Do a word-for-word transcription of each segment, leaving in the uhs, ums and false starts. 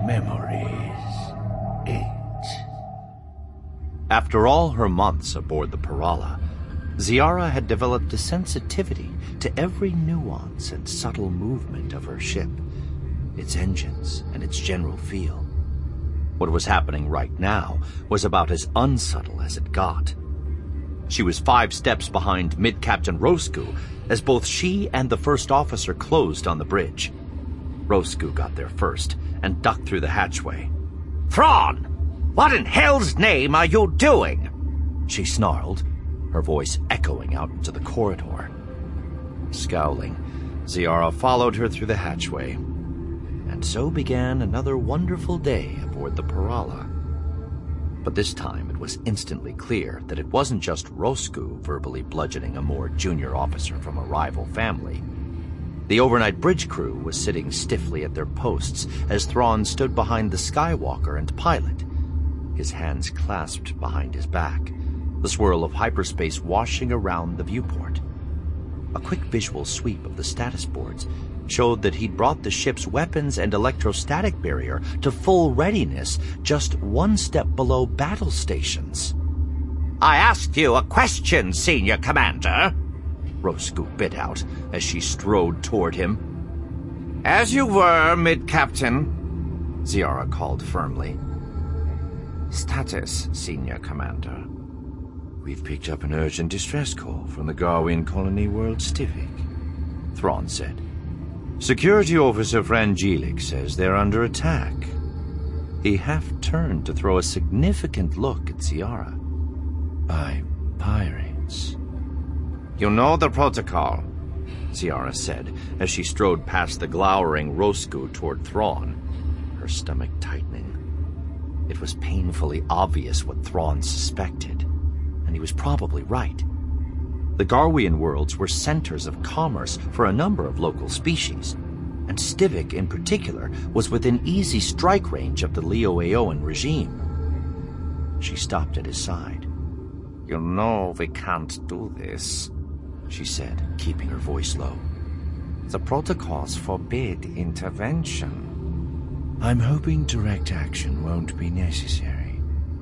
Memories. Eight. After all her months aboard the Parala, Ziara had developed a sensitivity to every nuance and subtle movement of her ship, its engines and its general feel. What was happening right now was about as unsubtle as it got. She was five steps behind Mid-Captain Rosku as both she and the first officer closed on the bridge. Rosku got there first and ducked through the hatchway. "Thrawn! What in hell's name are you doing?" she snarled, her voice echoing out into the corridor. Scowling, Ziara followed her through the hatchway, and so began another wonderful day aboard the Parala. But this time it was instantly clear that it wasn't just Rosku verbally bludgeoning a more junior officer from a rival family. The overnight bridge crew was sitting stiffly at their posts as Thrawn stood behind the Skywalker and pilot, his hands clasped behind his back, the swirl of hyperspace washing around the viewport. A quick visual sweep of the status boards showed that he'd brought the ship's weapons and electrostatic barrier to full readiness just one step below battle stations. "I asked you a question, Senior Commander," Rosku bit out as she strode toward him. "As you were, Mid-Captain," Ziara called firmly. "Status, Senior Commander." "We've picked up an urgent distress call from the Garwian colony world Stivik," Thrawn said. "Security Officer Frangilik says they're under attack." He half-turned to throw a significant look at Ziara. "By pirates." "You know the protocol," Ziara said as she strode past the glowering Rosku toward Thrawn, her stomach tightening. It was painfully obvious what Thrawn suspected, and he was probably right. The Garwian worlds were centers of commerce for a number of local species, and Stivik in particular was within easy strike range of the Leo-Aoan regime. She stopped at his side. "You know we can't do this," she said, keeping her voice low. "The protocols forbid intervention." "I'm hoping direct action won't be necessary."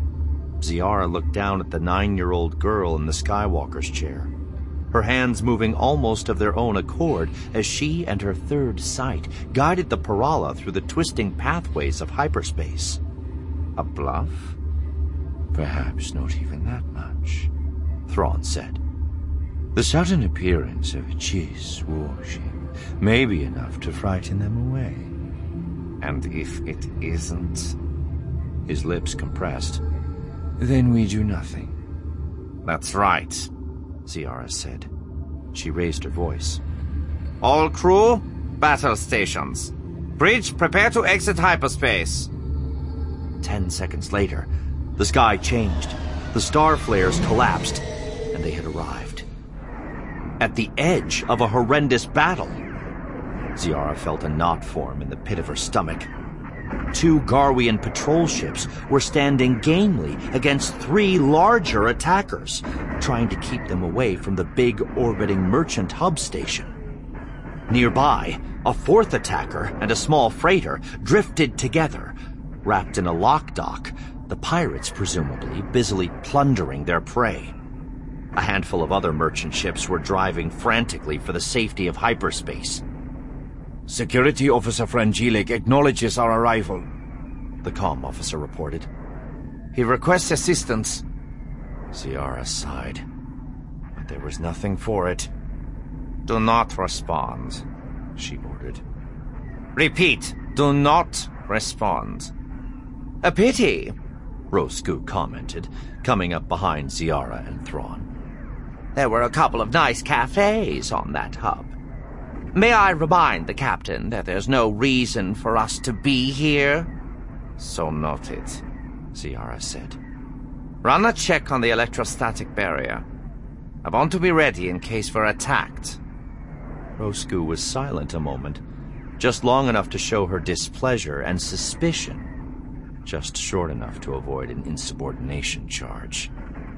Ziara looked down at the nine-year-old girl in the Skywalker's chair, her hands moving almost of their own accord as she and her third sight guided the Parala through the twisting pathways of hyperspace. "A bluff?" "Perhaps not even that much," Thrawn said. "The sudden appearance of a Chiss warship may be enough to frighten them away." "And if it isn't?" His lips compressed. "Then we do nothing." "That's right," Ziara said. She raised her voice. "All crew, battle stations. Bridge, prepare to exit hyperspace." Ten seconds later, the sky changed, the star flares collapsed, and they had arrived. At the edge of a horrendous battle. Ziara felt a knot form in the pit of her stomach. Two Garwian patrol ships were standing gamely against three larger attackers, trying to keep them away from the big orbiting merchant hub station. Nearby, a fourth attacker and a small freighter drifted together, wrapped in a lockdock, the pirates presumably busily plundering their prey. A handful of other merchant ships were driving frantically for the safety of hyperspace. "Security Officer Frangilik acknowledges our arrival," the comm officer reported. "He requests assistance." Ziara sighed, but there was nothing for it. "Do not respond," she ordered. "Repeat, do not respond." "A pity," Rosku commented, coming up behind Ziara and Thrawn. "There were a couple of nice cafes on that hub. May I remind the captain that there's no reason for us to be here?" "So noted," Ziara said. "Run a check on the electrostatic barrier. I want to be ready in case we're attacked." Rosku was silent a moment, just long enough to show her displeasure and suspicion, just short enough to avoid an insubordination charge.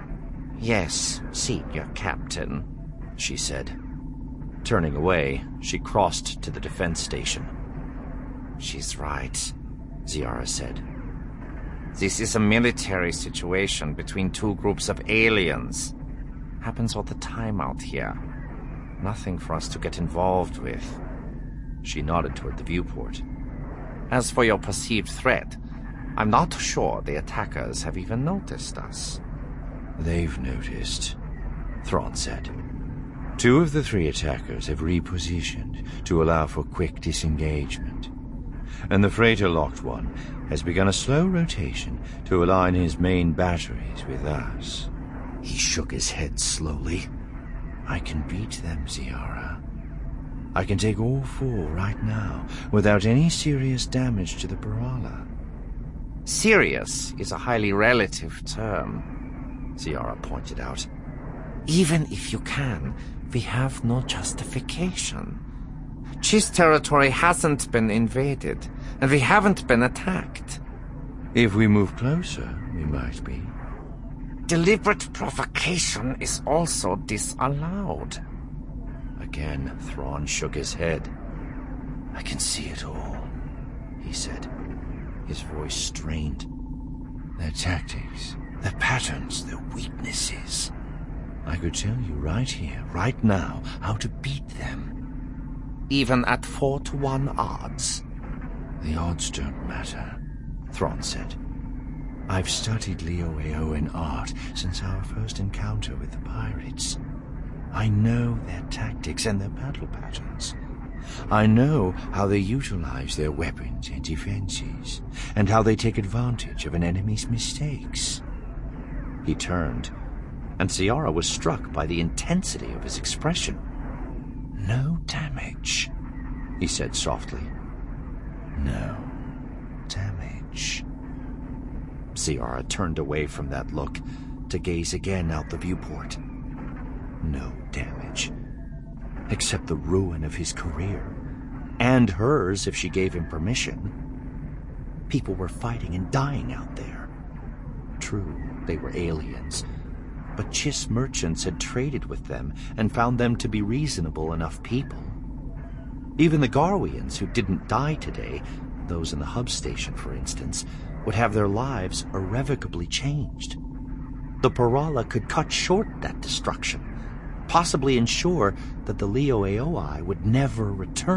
"Yes, Senior Captain," she said. Turning away, she crossed to the defense station. "She's right," Ziara said. This is a military situation between two groups of aliens. Happens all the time out here. Nothing for us to get involved with. She nodded toward the viewport. As for your perceived threat, I'm not sure the attackers have even noticed us. They've noticed, Thrawn said. Two of the three attackers have repositioned to allow for quick disengagement. And the freighter-locked one has begun a slow rotation to align his main batteries with us. He shook his head slowly. I can beat them, Ziara. I can take all four right now, without any serious damage to the Parala. Serious is a highly relative term, Ziara pointed out. Even if you can, we have no justification. Chiss territory hasn't been invaded, and we haven't been attacked. If we move closer, we might be. Deliberate provocation is also disallowed. Again, Thrawn shook his head. I can see it all, he said, his voice strained. Their tactics, their patterns, their weaknesses. I could tell you right here, right now, how to beat them. Even at four to one odds? The odds don't matter, Thrawn said. I've studied Leo-Aoyan art since our first encounter with the pirates. I know their tactics and their battle patterns. I know how they utilize their weapons and defenses, and how they take advantage of an enemy's mistakes. He turned, and Ziara was struck by the intensity of his expression. No damage, he said softly. No damage. Ziara turned away from that look to gaze again out the viewport. No damage. Except the ruin of his career. And hers if she gave him permission. People were fighting and dying out there. True, they were aliens, but Chiss merchants had traded with them and found them to be reasonable enough people. Even the Garwians who didn't die today, those in the hub station for instance, would have their lives irrevocably changed. The Parala could cut short that destruction, possibly ensure that the Leo-Aoi would never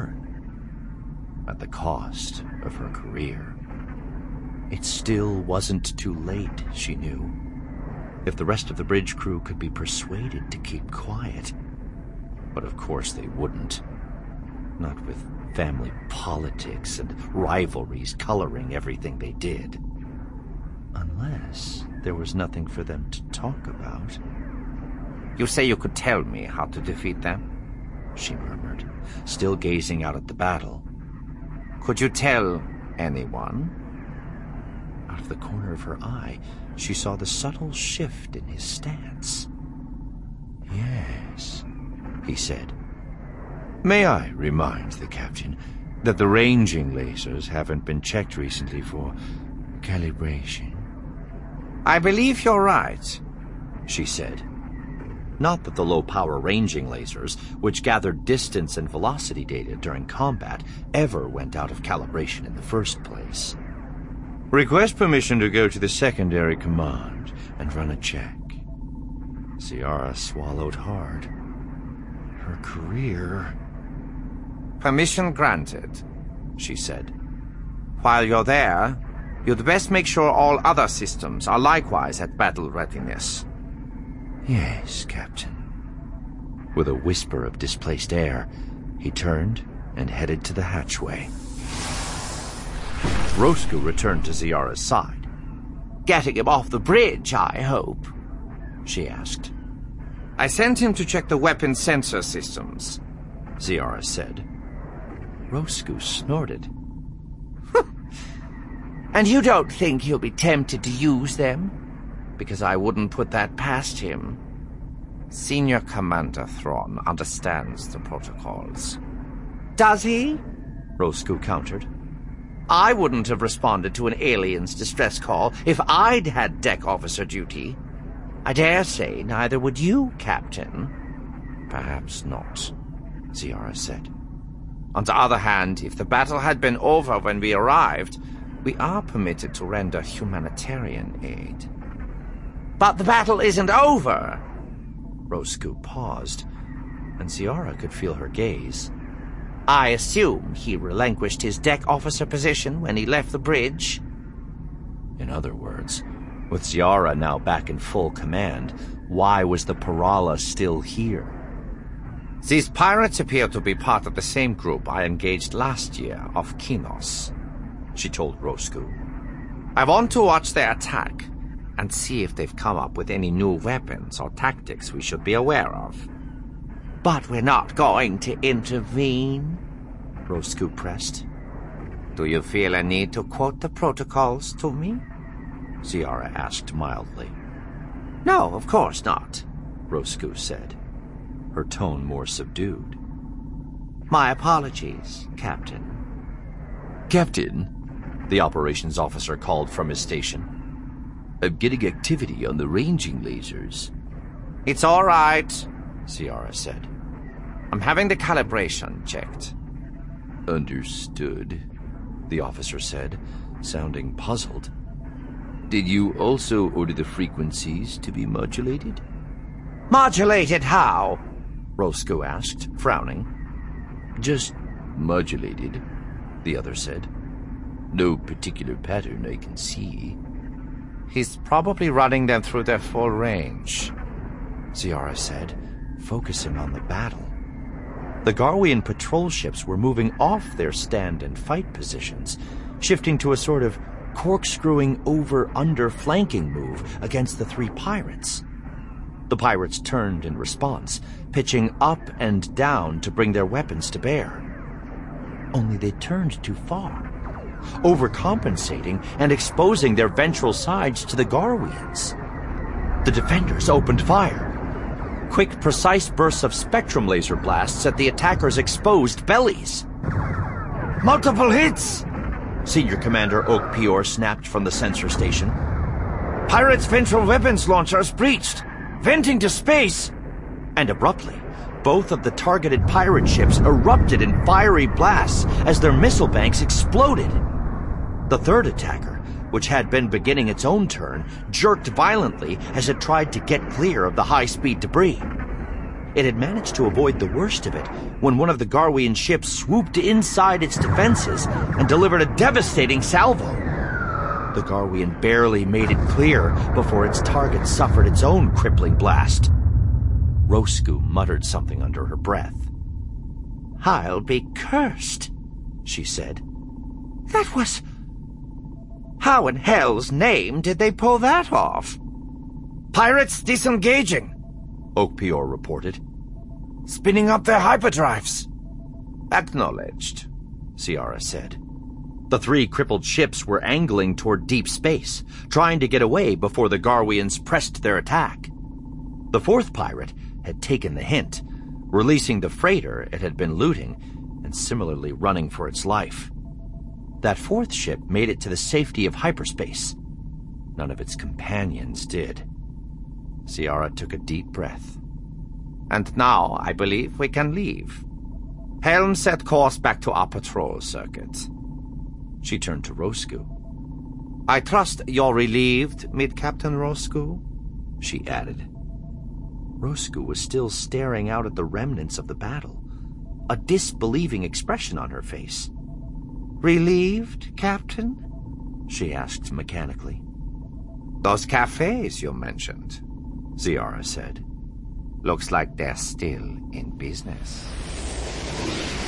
return, at the cost of her career. It still wasn't too late, she knew. If the rest of the bridge crew could be persuaded to keep quiet. But of course they wouldn't. Not with family politics and rivalries coloring everything they did. Unless there was nothing for them to talk about. You say you could tell me how to defeat them? She murmured, still gazing out at the battle. Could you tell anyone? Out of the corner of her eye, she saw the subtle shift in his stance. Yes, he said. May I remind the captain that the ranging lasers haven't been checked recently for calibration? I believe you're right, she said. Not that the low-power ranging lasers, which gathered distance and velocity data during combat, ever went out of calibration in the first place. Request permission to go to the secondary command and run a check. Ziara swallowed hard. Her career... Permission granted, she said. While you're there, you'd best make sure all other systems are likewise at battle readiness. Yes, Captain. With a whisper of displaced air, he turned and headed to the hatchway. Roscoe returned to Ziara's side. Getting him off the bridge, I hope? She asked. I sent him to check the weapon sensor systems, Ziara said. Roscoe snorted. And you don't think he'll be tempted to use them? Because I wouldn't put that past him. Senior Commander Thrawn understands the protocols. Does he? Roscoe countered. I wouldn't have responded to an alien's distress call if I'd had deck officer duty. I dare say neither would you, Captain. Perhaps not, Ziara said. On the other hand, if the battle had been over when we arrived, We are permitted to render humanitarian aid. But the battle isn't over! Roscoe paused, and Ziara could feel her gaze. I assume he relinquished his deck officer position when he left the bridge. In other words, with Ziara now back in full command, why was the Pirala still here? These pirates appear to be part of the same group I engaged last year off Kinos, she told Roscoe. I want to watch their attack and see if they've come up with any new weapons or tactics we should be aware of. But we're not going to intervene, Roscoe pressed. Do you feel a need to quote the protocols to me? Ziara asked mildly. No, of course not, Roscoe said, her tone more subdued. My apologies, Captain. Captain, the operations officer called from his station. I'm getting activity on the ranging lasers. It's all right, Ziara said. I'm having the calibration checked. Understood, the officer said, sounding puzzled. Did you also order the frequencies to be modulated? Modulated how? Roscoe asked, frowning. Just modulated, the other said. No particular pattern I can see. He's probably running them through their full range, Ziara said, focusing on the battle. The Garwian patrol ships were moving off their stand and fight positions, shifting to a sort of corkscrewing over-under flanking move against the three pirates. The pirates turned in response, pitching up and down to bring their weapons to bear. Only they turned too far, overcompensating and exposing their ventral sides to the Garwians. The defenders opened fire. Quick, precise bursts of spectrum laser blasts at the attackers' exposed bellies. Multiple hits! Senior Commander Oak Pior snapped from the sensor station. Pirates' ventral weapons launchers breached, venting to space. And abruptly, both of the targeted pirate ships erupted in fiery blasts as their missile banks exploded. The third attacker, which had been beginning its own turn, jerked violently as it tried to get clear of the high-speed debris. It had managed to avoid the worst of it when one of the Garwian ships swooped inside its defenses and delivered a devastating salvo. The Garwian barely made it clear before its target suffered its own crippling blast. Roscoe muttered something under her breath. I'll be cursed, she said. That was... How in hell's name did they pull that off? Pirates disengaging, Oak Pior reported. Spinning up their hyperdrives. Acknowledged, Ziara said. The three crippled ships were angling toward deep space, trying to get away before the Garwians pressed their attack. The fourth pirate had taken the hint, releasing the freighter it had been looting and similarly running for its life. That fourth ship made it to the safety of hyperspace. None of its companions did. Ziara took a deep breath. And now I believe we can leave. Helm set course back to our patrol circuit. She turned to Roscoe. I trust you're relieved, Mid-Captain Roscoe, she added. Roscoe was still staring out at the remnants of the battle, a disbelieving expression on her face. Relieved, Captain? She asked mechanically. Those cafes you mentioned, Ziara said. Looks like they're still in business.